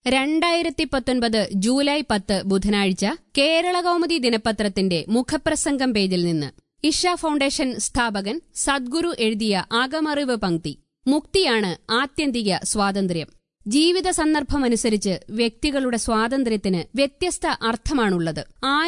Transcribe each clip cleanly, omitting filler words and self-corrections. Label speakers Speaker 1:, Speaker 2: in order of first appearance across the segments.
Speaker 1: 2019 July 10 ബുധനാഴ്ച കേരളകൗമുദി ദിനപത്രത്തിന്റെ മുഖപ്രസംഗം പേജിൽ നിന്ന് ഇഷ ഫൗണ്ടേഷൻ സ്ഥാപകൻ സദ്ഗുരു എഴുതിയ അകമറിവ് പംക്തി. മുക്തിയാണ് ആത്യന്തിക സ്വാതന്ത്ര്യം. ജീവിത സന്ദർഭമനുസരിച്ച് വ്യക്തികളുടെ സ്വാതന്ത്ര്യത്തിന് വ്യത്യസ്ത അർത്ഥമാണുള്ളത്.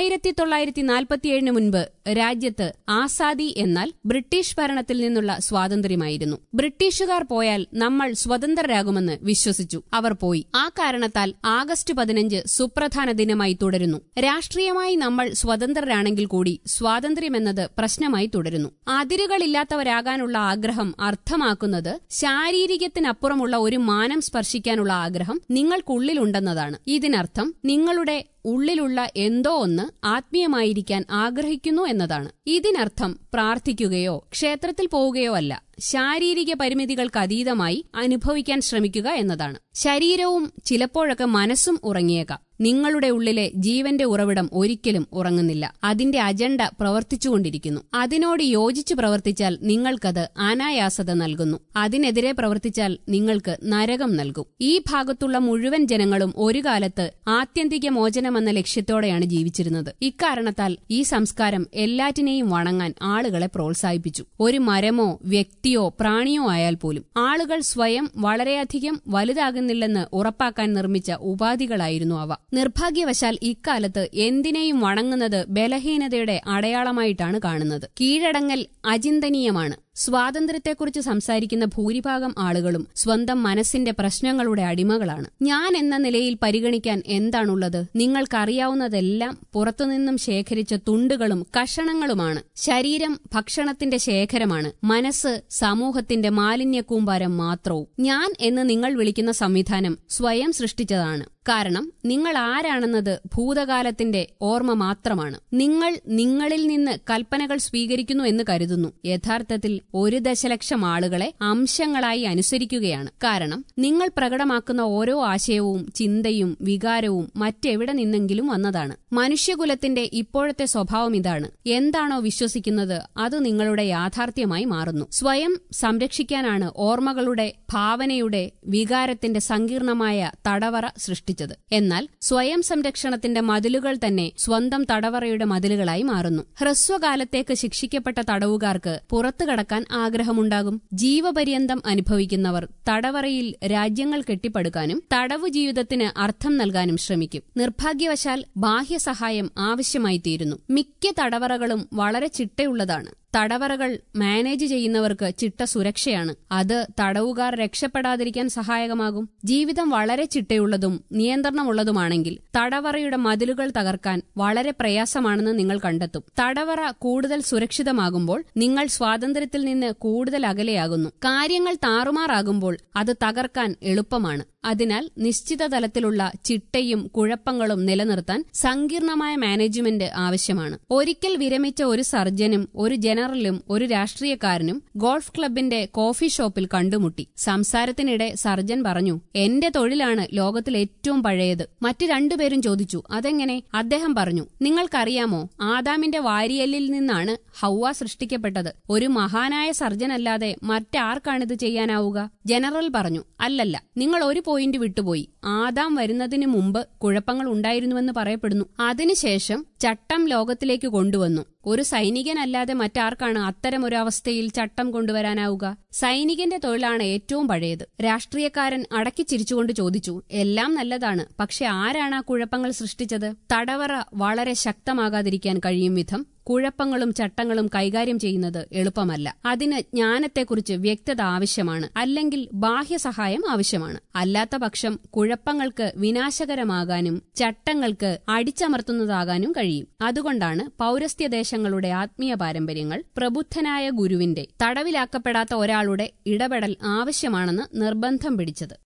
Speaker 1: 1947 മുൻപ് രാജ്യത്ത് ആസാദി എന്നാൽ ബ്രിട്ടീഷ് ഭരണത്തിൽ നിന്നുള്ള സ്വാതന്ത്ര്യമായിരുന്നു. ബ്രിട്ടീഷുകാർ പോയാൽ നമ്മൾ സ്വതന്ത്രരാകുമെന്ന് വിശ്വസിച്ചു. അവർ പോയി. ആ കാരണത്താൽ ആഗസ്റ്റ് 15 സുപ്രധാന ദിനമായി തുടരുന്നു. രാഷ്ട്രീയമായി നമ്മൾ സ്വതന്ത്രരാണെങ്കിൽ കൂടി സ്വാതന്ത്ര്യമെന്നത് പ്രശ്നമായി തുടരുന്നു. അതിരുകളില്ലാത്തവരാകാനുള്ള ആഗ്രഹം അർത്ഥമാക്കുന്നത് ശാരീരികത്തിനപ്പുറമുള്ള ഒരു മാനം സ്പർശിക്കാനുള്ള ആഗ്രഹം നിങ്ങൾക്കുള്ളിലുണ്ടെന്നതാണ്. ഇതിനർത്ഥം നിങ്ങളുടെ ഉള്ളിലുള്ള എന്തോ ഒന്ന് ആത്മീയമായിരിക്കാൻ ആഗ്രഹിക്കുന്നു എന്നതാണ്. ഇതിനർത്ഥം പ്രാർത്ഥിക്കുകയോ ക്ഷേത്രത്തിൽ പോവുകയോ അല്ല. ശാരീരിക പരിമിതികൾക്കതീതമായി അനുഭവിക്കാൻ ശ്രമിക്കുക എന്നതാണ്. ശരീരവും ചിലപ്പോഴൊക്കെ മനസ്സും ഉറങ്ങിയേക്കാം. നിങ്ങളുടെ ഉള്ളിലെ ജീവന്റെ ഉറവിടം ഒരിക്കലും ഉറങ്ങുന്നില്ല. അതിന്റെ അജണ്ട പ്രവർത്തിച്ചുകൊണ്ടിരിക്കുന്നു. അതിനോട് യോജിച്ചു പ്രവർത്തിച്ചാൽ നിങ്ങൾക്കത് അനായാസത നൽകുന്നു. അതിനെതിരെ പ്രവർത്തിച്ചാൽ നിങ്ങൾക്ക് നരകം നൽകും. ഈ ഭാഗത്തുള്ള മുഴുവൻ ജനങ്ങളും ഒരു കാലത്ത് ആത്യന്തിക മോചനമെന്ന ലക്ഷ്യത്തോടെയാണ് ജീവിച്ചിരുന്നത്. ഇക്കാരണത്താൽ ഈ സംസ്കാരം എല്ലാറ്റിനെയും വണങ്ങാൻ ആളുകളെ പ്രോത്സാഹിപ്പിച്ചു. ഒരു മരമോ വ്യക്തിയോ പ്രാണിയോ ആയാൽ പോലും ആളുകൾ സ്വയം വളരെയധികം വലുതാകുന്നില്ലെന്ന് ഉറപ്പാക്കാൻ നിർമ്മിച്ച ഉപാധികളായിരുന്നു അവ. നിർഭാഗ്യവശാൽ ഇക്കാലത്ത് എന്തിനേയും വണങ്ങുന്നത് ബലഹീനതയുടെ അടയാളമായിട്ടാണ് കാണുന്നത്. കീഴടങ്ങൽ അചിന്തനീയമാണ്. സ്വാതന്ത്ര്യത്തെക്കുറിച്ച് സംസാരിക്കുന്ന ഭൂരിഭാഗം ആളുകളും സ്വന്തം മനസ്സിന്റെ പ്രശ്നങ്ങളുടെ അടിമകളാണ്. ഞാൻ എന്ന നിലയിൽ പരിഗണിക്കാൻ എന്താണുള്ളത്? നിങ്ങൾക്കറിയാവുന്നതെല്ലാം പുറത്തുനിന്നും ശേഖരിച്ച തുണ്ടുകളും കഷണങ്ങളുമാണ്. ശരീരം ഭക്ഷണത്തിന്റെ ശേഖരമാണ്. മനസ്സ് സമൂഹത്തിന്റെ മാലിന്യക്കൂമ്പാരം മാത്രവും. ഞാൻ എന്ന് നിങ്ങൾ വിളിക്കുന്ന സംവിധാനം സ്വയം സൃഷ്ടിച്ചതാണ്. കാരണം നിങ്ങൾ ആരാണെന്നത് ഭൂതകാലത്തിന്റെ ഓർമ്മ മാത്രമാണ്. നിങ്ങൾ നിങ്ങളിൽ നിന്ന് കൽപ്പനകൾ സ്വീകരിക്കുന്നു എന്ന് കരുതുന്നു. യഥാർത്ഥത്തിൽ 1 ദശലക്ഷം ആളുകളെ അംശങ്ങളായി അനുസരിക്കുകയാണ്. കാരണം നിങ്ങൾ പ്രകടമാക്കുന്ന ഓരോ ആശയവും ചിന്തയും വികാരവും മറ്റെവിടെ നിന്നെങ്കിലും വന്നതാണ്. മനുഷ്യകുലത്തിന്റെ ഇപ്പോഴത്തെ സ്വഭാവം ഇതാണ്. എന്താണോ വിശ്വസിക്കുന്നത് അത് നിങ്ങളുടെ യാഥാർത്ഥ്യമായി മാറുന്നു. സ്വയം സംരക്ഷിക്കാനാണ് ഓർമ്മകളുടെ, ഭാവനയുടെ, വികാരത്തിന്റെ സങ്കീർണമായ തടവറ സൃഷ്ടിച്ചത്. എന്നാൽ സ്വയം സംരക്ഷണത്തിന്റെ മതിലുകൾ തന്നെ സ്വന്തം തടവറയുടെ മതിലുകളായി മാറുന്നു. ഹ്രസ്വകാലത്തേക്ക് ശിക്ഷിക്കപ്പെട്ട തടവുകാർക്ക് പുറത്തു കടക്കാൻ ആഗ്രഹമുണ്ടാകും. ജീവപര്യന്തം അനുഭവിക്കുന്നവർ തടവറയിൽ രാജ്യങ്ങൾ കെട്ടിപ്പടുക്കാനും തടവു ജീവിതത്തിന് അർത്ഥം നൽകാനും ശ്രമിക്കും. നിർഭാഗ്യവശാൽ ബാഹ്യസഹായം ആവശ്യമായിത്തീരുന്നു. മിക്ക തടവറകളും വളരെ ചിട്ടയുള്ളതാണ്. തടവറകൾ മാനേജ് ചെയ്യുന്നവർക്ക് ചിട്ട സുരക്ഷയാണ്. അത് തടവുകാർ രക്ഷപ്പെടാതിരിക്കാൻ സഹായകമാകും. ജീവിതം വളരെ ചിട്ടയുള്ളതും നിയന്ത്രണമുള്ളതുമാണെങ്കിൽ തടവറയുടെ മതിലുകൾ തകർക്കാൻ വളരെ പ്രയാസമാണെന്ന് നിങ്ങൾ കണ്ടെത്തും. തടവറ കൂടുതൽ സുരക്ഷിതമാകുമ്പോൾ നിങ്ങൾ സ്വാതന്ത്ര്യത്തിൽ നിന്ന് കൂടുതൽ അകലെയാകുന്നു. കാര്യങ്ങൾ താറുമാറാകുമ്പോൾ അത് തകർക്കാൻ എളുപ്പമാണ്. അതിനാൽ നിശ്ചിത തലത്തിലുള്ള ചിട്ടയും കുഴപ്പങ്ങളും നിലനിർത്താൻ സങ്കീർണമായ മാനേജ്മെന്റ് ആവശ്യമാണ്. ഒരിക്കൽ വിരമിച്ച ഒരു സർജനും ഒരു ജനറലും ഒരു രാഷ്ട്രീയക്കാരനും ഗോൾഫ് ക്ലബിന്റെ കോഫി ഷോപ്പിൽ കണ്ടുമുട്ടി. സംസാരത്തിനിടെ സർജൻ പറഞ്ഞു, എന്റെ തൊഴിലാണ് ലോകത്തിൽ ഏറ്റവും പഴയത്. മറ്റു രണ്ടുപേരും ചോദിച്ചു, അതെങ്ങനെ? അദ്ദേഹം പറഞ്ഞു, നിങ്ങൾക്കറിയാമോ, ആദാമിന്റെ വാരിയല്ലിൽ നിന്നാണ് ഹൗവ സൃഷ്ടിക്കപ്പെട്ടത്. ഒരു മഹാനായ സർജനല്ലാതെ മറ്റാർക്കാണിത് ചെയ്യാനാവുക? ജനറൽ പറഞ്ഞു, അല്ലല്ല, നിങ്ങൾ ഒരു പോയിന്റ് വിട്ടുപോയി. ആദാം വരുന്നതിനു മുമ്പ് കുഴപ്പങ്ങൾ ഉണ്ടായിരുന്നുവെന്ന് പറയപ്പെടുന്നു. അതിനുശേഷം ചട്ടം ലോകത്തിലേക്ക് കൊണ്ടുവന്നു. ഒരു സൈനികനല്ലാതെ മറ്റാർക്കാണ് അത്തരമൊരു അവസ്ഥയിൽ ചട്ടം കൊണ്ടുവരാനാവുക? സൈനികന്റെ തൊഴിലാണ് ഏറ്റവും പഴയത്. രാഷ്ട്രീയക്കാരൻ അടക്കി ചിരിച്ചുകൊണ്ട് ചോദിച്ചു, എല്ലാം നല്ലതാണ്, പക്ഷെ ആരാണ് ആ കുഴപ്പങ്ങൾ സൃഷ്ടിച്ചത്? തടവറ വളരെ ശക്തമാകാതിരിക്കാൻ കഴിയും വിധം കുഴപ്പങ്ങളും ചട്ടങ്ങളും കൈകാര്യം ചെയ്യുന്നത് എളുപ്പമല്ല. അതിന് ജ്ഞാനത്തെക്കുറിച്ച് വ്യക്തത ആവശ്യമാണ്. അല്ലെങ്കിൽ ബാഹ്യസഹായം ആവശ്യമാണ്. അല്ലാത്ത പക്ഷം കുഴപ്പങ്ങൾക്ക് വിനാശകരമാകാനും ചട്ടങ്ങൾക്ക് അടിച്ചമർത്തുന്നതാകാനും കഴിയും. അതുകൊണ്ടാണ് പൗരസ്ത്യ ദേശങ്ങളുടെ ആത്മീയ പാരമ്പര്യങ്ങൾ പ്രബുദ്ധനായ ഗുരുവിന്റെ തടവിലാക്കപ്പെടാത്ത ഒരാളുടെ ഇടപെടൽ ആവശ്യമാണെന്ന് നിർബന്ധം പിടിച്ചത്.